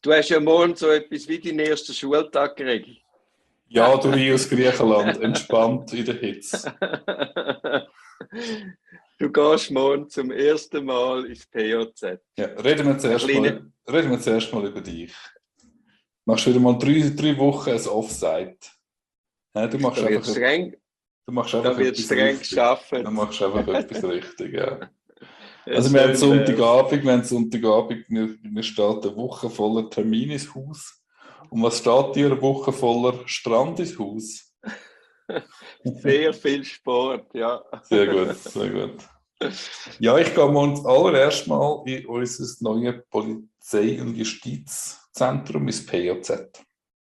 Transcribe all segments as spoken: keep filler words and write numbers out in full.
Du hast ja morgen so etwas wie deinen ersten Schultag geregelt. Ja, du hier aus Griechenland, entspannt in der Hitze. Du gehst morgen zum ersten Mal ins P J Z. Ja, reden wir zuerst, kleine... mal, reden wir zuerst mal über dich. Du machst wieder mal drei, drei Wochen ein Offside. Ja, du machst da wird einfach, streng, du machst einfach da wird etwas streng richtig. gearbeitet. Du machst einfach etwas richtig, ja. Ja, Also wir haben schön Sonntagabend, wir haben Sonntagabend, mir, mir steht eine Woche voller Termin ins Haus. Und was steht dir? Eine Woche voller Strand ins Haus? Sehr viel Sport, ja. Sehr gut, sehr gut. Ja, ich gehe mal das allererste Mal in unser neues Polizei- und Justizzentrum, ins P J Z.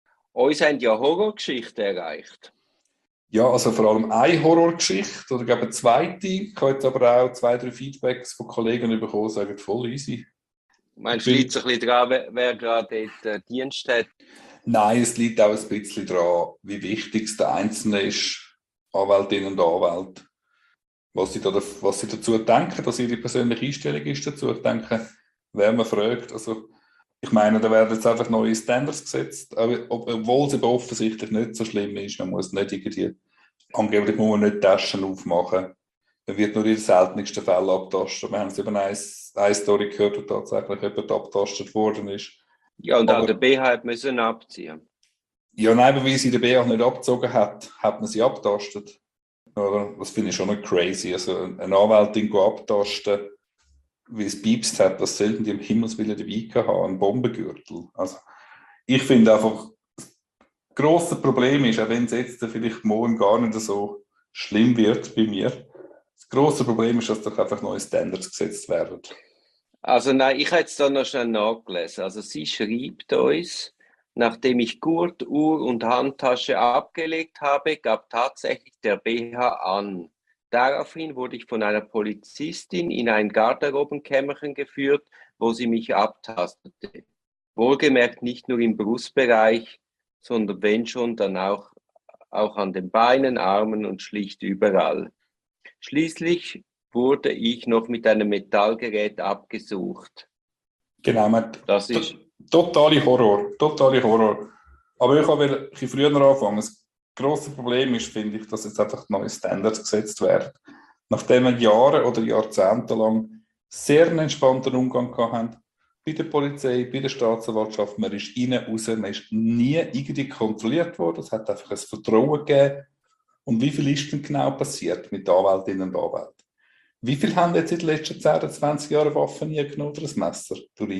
Uns haben ja Horrorgeschichten erreicht. Ja, also vor allem eine Horrorgeschichte oder eine zweite. Ich habe jetzt aber auch zwei, drei Feedbacks von Kollegen bekommen, die sagen, voll easy. Meinst du, liegt es ein bisschen daran, wer, wer gerade dort äh, Dienst hat? Nein, es liegt auch ein bisschen daran, wie wichtig es der Einzelne ist, Anwältinnen und Anwälte. Was sie, da, was sie dazu denken, dass ihre persönliche Einstellung ist dazu. Ich denke, wer man fragt, also ich meine, da werden jetzt einfach neue Standards gesetzt, obwohl es eben offensichtlich nicht so schlimm ist. Man muss nicht irgendwie, angeblich muss man nicht Taschen aufmachen. Man wird nur in den seltensten Fällen abtastet. Wir haben es eben eine, eine Story gehört, wo tatsächlich jemand abgetastet worden ist. Ja, und aber, auch der B H hat müssen abziehen. Ja, nein, weil sie den B H nicht abgezogen hat, hat man sie abgetastet. Oder? Das finde ich schon nicht crazy. Also eine Anwältin abtasten, wie es piepst hat, das sollten die im Himmelswillen dabei haben, einen Bombengürtel. Also ich finde einfach, das grosse Problem ist, auch wenn es jetzt vielleicht morgen gar nicht so schlimm wird bei mir, das grosse Problem ist, dass doch einfach neue Standards gesetzt werden. Also nein, ich habe jetzt da noch schnell nachgelesen. Also sie schreibt uns, nachdem ich Gurt, Uhr und Handtasche abgelegt habe, gab tatsächlich der B H an. Daraufhin wurde ich von einer Polizistin in ein Garderobenkämmerchen geführt, wo sie mich abtastete. Wohlgemerkt nicht nur im Brustbereich, sondern wenn schon, dann auch, auch an den Beinen, Armen und schlicht überall. Schließlich wurde ich noch mit einem Metallgerät abgesucht. Genau, man, das ist totale Horror, totale Horror. Aber ich will ein bisschen früher anfangen. Das grosse Problem ist, finde ich, dass jetzt einfach neue Standards gesetzt werden. Nachdem wir Jahre oder Jahrzehnte lang sehr einen entspannten Umgang hatten, bei der Polizei, bei der Staatsanwaltschaft, man ist rein, raus, man ist nie irgendwie kontrolliert worden, es hat einfach ein Vertrauen gegeben. Und wie viel ist denn genau passiert mit Anwältinnen und Anwälten? Wie viele haben jetzt in den letzten zehn, zwanzig Jahren Waffen nie genommen oder ein Messer?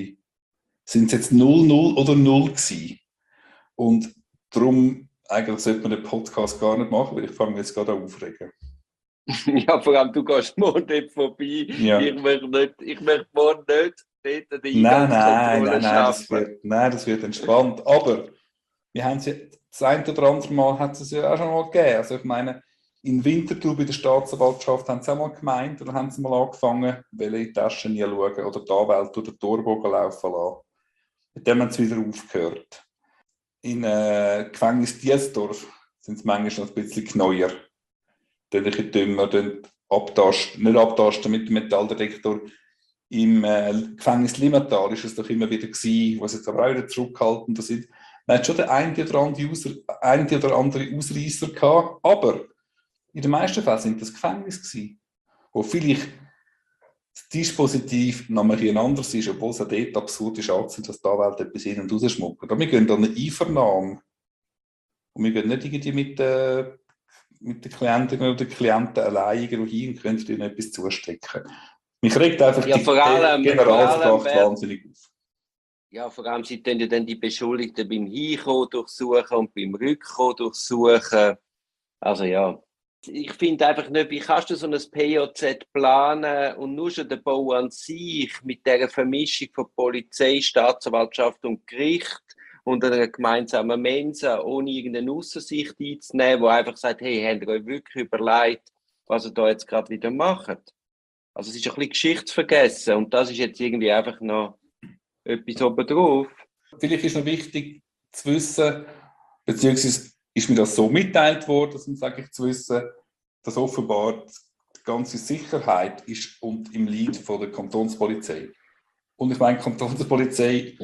Sind es jetzt null, null oder null gewesen? Und darum, eigentlich sollte man den Podcast gar nicht machen, weil ich fange jetzt gerade an aufregen. Ja, vor allem, du gehst morgen dort vorbei. Ja. Ich möchte nicht, ich möchte morgen nicht dort an der Nein, nein, Eingangskontrolle nein, nein, das wird, nein, das wird entspannt. Aber wir haben es ja, das eine oder andere Mal hat es ja auch schon mal gegeben. Also ich meine, in Winterthur bei der Staatsanwaltschaft haben sie auch mal gemeint, oder haben sie mal angefangen, welche in die Taschen nie schauen oder die Anwälte oder die Torbogen laufen lassen. Mit dem haben sie wieder aufgehört. In äh, Gefängnis Diesdorf sind es manchmal noch ein bisschen kneuer. Dann ein bisschen dümmer, dann abtasten, nicht abtasten mit dem Metalldetektor. Im äh, Gefängnis Limmatal ist es doch immer wieder gewesen, wo sie jetzt aber auch wieder zurückhaltend sind. Man hat schon den einen oder anderen User, einen oder andere Ausreißer gehabt, aber in den meisten Fällen sind das Gefängnis gewesen, wo vielleicht das Dispositiv noch ein anders ist, obwohl es auch dort absurd ist, dass die Anwälte etwas hin und raus schmucken. Aber wir gehen an eine Einvernahme und wir gehen nicht irgendwie mit, äh, mit den Klientinnen oder Klienten alleine hin und können ihnen etwas zustecken. Mich regt einfach ja, die vor allem, Generalverdacht wahnsinnig auf. Ja, vor allem, sie dann ja dann die Beschuldigten beim Hinkommen durchsuchen und beim Rückkommen durchsuchen. Also ja, ich finde einfach nicht, wie kannst du so ein P J Z planen und nur schon der Bau an sich mit dieser Vermischung von Polizei, Staatsanwaltschaft und Gericht und einer gemeinsamen Mensa, ohne irgendeine Aussensicht einzunehmen, wo einfach sagt, hey, habt ihr euch wirklich überlegt, was ihr da jetzt gerade wieder macht? Also es ist ein bisschen Geschichtsvergessen und das ist jetzt irgendwie einfach noch etwas obendrauf. Vielleicht ist noch wichtig zu wissen, beziehungsweise ist mir das so mitteilt worden, um sage ich zu wissen, dass offenbar die ganze Sicherheit ist und im Lead von der Kantonspolizei. Und ich meine, die Kantonspolizei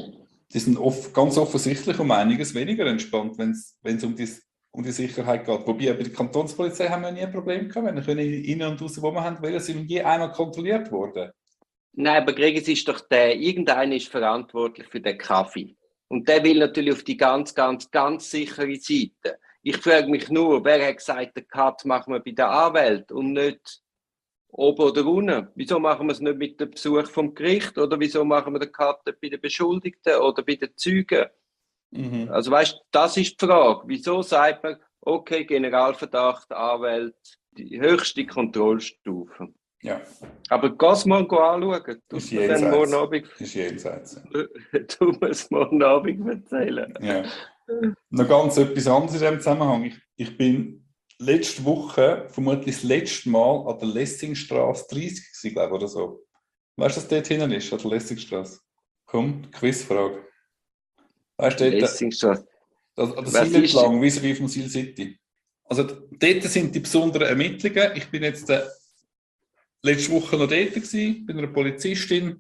die sind oft, ganz offensichtlich um einiges weniger entspannt, wenn es um die, um die Sicherheit geht. Wobei bei der Kantonspolizei haben wir nie ein Problem gehabt. Wir können rein und raus, wo wir haben wollen, sind je einmal kontrolliert worden. Nein, aber Greg, es ist doch der, irgendeiner ist verantwortlich für den Kaffee. Und der will natürlich auf die ganz, ganz, ganz sichere Seite. Ich frage mich nur, wer hat gesagt, den Cut machen wir bei der Anwalt und nicht oben oder unten? Wieso machen wir es nicht mit dem Besuch vom Gericht? Oder wieso machen wir den Cut bei den Beschuldigten oder bei den Zeugen? Mhm. Also weißt du, das ist die Frage. Wieso sagt man, okay, Generalverdacht, Anwalt, die höchste Kontrollstufe? Ja. Aber geh's mal anschauen. Du ist jenseits. Morgen Abend, ist jenseits. du musst morgen Abend erzählen. Ja. Noch ganz etwas anderes in diesem Zusammenhang. Ich, ich bin letzte Woche vermutlich das letzte Mal an der Lessingstraße dreißig gewesen, glaube ich, oder so. Weißt du, was dort hinten ist, an der Lessingstraße? Komm, Quizfrage. Weißt du, dort... Lessingstraße. An der Sil entlang, wie vom Sil City. Also dort sind die besonderen Ermittlungen. Ich bin jetzt äh, letzte Woche noch dort gewesen, bei einer Polizistin,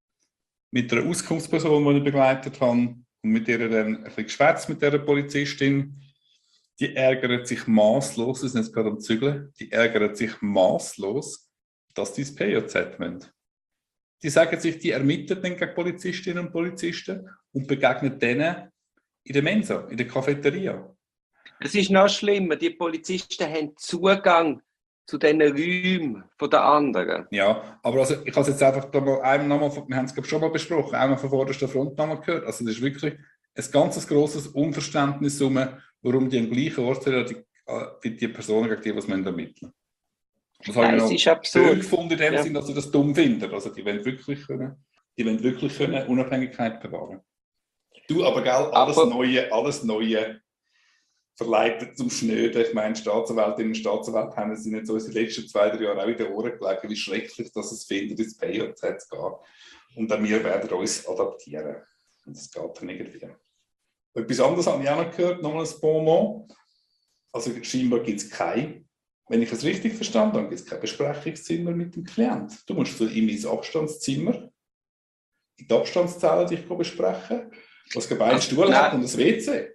mit einer Auskunftsperson, die ich begleitet habe, und mit der dann ein bisschen geschwätzt mit dieser Polizistin. Die ärgert sich maßlos, sie sind jetzt gerade am Zügeln, die ärgert sich maßlos, dass die das P J Z müssen. Die sagen sich, die ermitteln dann gegen Polizistinnen und Polizisten und begegnen denen in der Mensa, in der Cafeteria. Es ist noch schlimmer, die Polizisten haben Zugang zu diesen Räumen von den anderen. Ja, aber also, ich habe es jetzt einfach da mal einmal nochmal, wir haben es glaube schon mal besprochen, einmal von vorderster Front nochmal gehört. Also das ist wirklich ein ganz grosses Unverständnis, warum die am gleichen Ort sind, wie die Personen, gegen die was man ermitteln. Das habe Nein, ich es noch ist absurd. gefunden in dem ja. Sinn, dass sie das dumm finden. Also die wollen wirklich können, die wollen wirklich können Unabhängigkeit bewahren. Du, aber gell, alles aber, Neue, alles Neue verleitet zum Schnöden. Ich meine, Staatsanwältinnen und Staatsanwälte haben es in so in den letzten zwei, drei Jahren auch in den Ohren gelegen, wie schrecklich dass es findet, ins P J Z zu gehen. Und auch wir werden uns adaptieren. Und das geht dann irgendwie. Etwas anderes habe ich auch noch gehört, nochmal ein Bonmot. Also scheinbar gibt es kein, wenn ich es richtig verstanden habe, gibt es kein Besprechungszimmer mit dem Klient. Du musst so in mein Abstandszimmer, in die Abstandszelle dich besprechen, was beide Stuhl hat und das W C.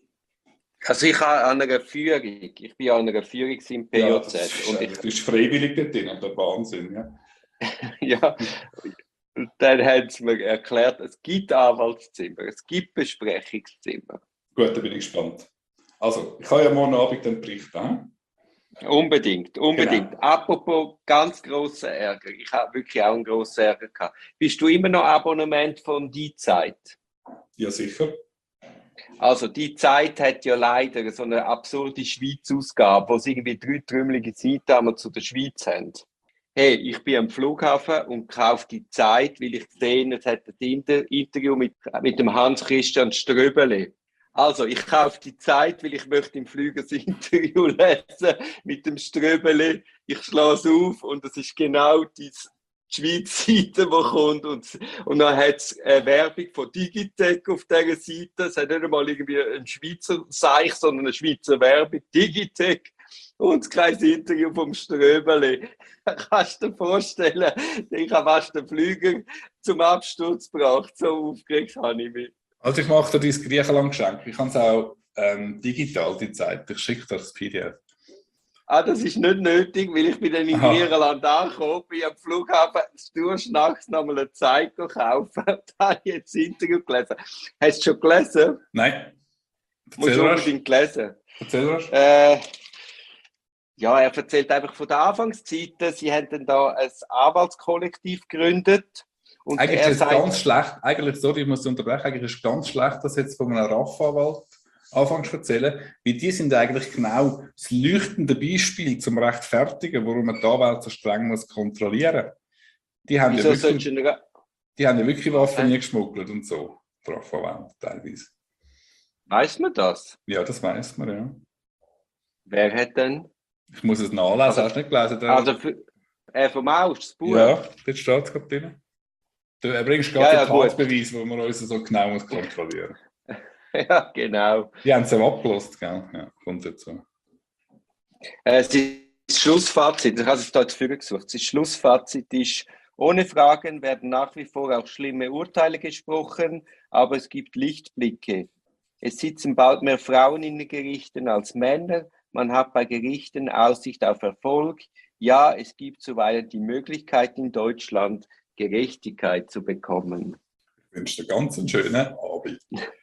Also ich habe an einer Führung, ich bin an einer Führung im P J Z. Ja, das und ich, du bist freiwillig dort drin, der Wahnsinn. Ja. ja, und dann haben sie mir erklärt, es gibt Anwaltszimmer, es gibt Besprechungszimmer. Gut, da bin ich gespannt. Also, ich kann ja morgen Abend den Bericht haben. Unbedingt, unbedingt. Genau. Apropos ganz grosser Ärger, ich habe wirklich auch einen grossen Ärger gehabt. Bist du immer noch Abonnement von Die Zeit? Ja, sicher. Also die Zeit hat ja leider so eine absurde Schweiz-Ausgabe, wo sie irgendwie drei trümmelige Seiten zu der Schweiz haben. Hey, ich bin am Flughafen und kaufe die Zeit, weil ich gesehen habe, es hat ein Interview mit, mit dem Hans-Christian Ströbele. Also, ich kaufe die Zeit, weil ich möchte im Flüger das Interview lesen mit dem Ströbele. Ich schlage es auf und es ist genau die Schweiz-Seite, die kommt. Und, und dann hat es eine Werbung von Digitec auf dieser Seite. Es hat nicht einmal irgendwie ein Schweizer Seich, sondern eine Schweizer Werbung. Digitec. Und das kleines Interview vom Ströbele. Kannst du dir vorstellen, ich habe fast den Flüger zum Absturz gebracht. So aufgeregt habe ich mich. Also ich mache dir dein Griechenland-Geschenk. Ich kann es auch ähm, digital, die Zeit. Ich schicke dir das P D F. Ah, das ist nicht nötig, weil ich bin dann in Griechenland angekommen, bin am Flughafen durchnachts nochmal eine Zeit kaufen. Da habe ich jetzt das Interview gelesen. Hast du schon gelesen? Nein. Musst du unbedingt lesen. Erzähl was. Äh, ja, er erzählt einfach von der Anfangszeiten. Sie haben dann da ein Anwaltskollektiv gegründet. Und eigentlich ist es sagt, ganz schlecht, eigentlich, sorry, ich muss unterbrechen, eigentlich ist es ganz schlecht, das jetzt von einem R A F-Anwalt anfangs zu erzählen, weil die sind eigentlich genau das leuchtende Beispiel zum Rechtfertigen, warum man die Anwälte so streng muss kontrollieren muss. Die haben, ja wirklich, die haben ja wirklich Waffen nie geschmuggelt und so, die R A F-Anwälte teilweise. Weiss man das? Ja, das weiss man, ja. Wer hat denn? Ich muss es nachlesen, also, hast du nicht gelesen? Der... Also für, äh, vom Aus, das Buch? Ja, dort steht es gerade drin. Du bringst gerade ja, ja, den Tatbeweis, wo man uns so genau muss kontrollieren muss. Ja, genau. Die haben es ja abgelost, gell? Ja, kommt dazu. Äh, das Schlussfazit, ich habe es hier jetzt vorgesucht, das Schlussfazit ist, Ohne Fragen werden nach wie vor auch schlimme Urteile gesprochen, aber es gibt Lichtblicke. Es sitzen bald mehr Frauen in den Gerichten als Männer. Man hat bei Gerichten Aussicht auf Erfolg. Ja, es gibt zuweilen die Möglichkeit in Deutschland, Gerechtigkeit zu bekommen. Ich wünsche dir ganz einen schönen Abend.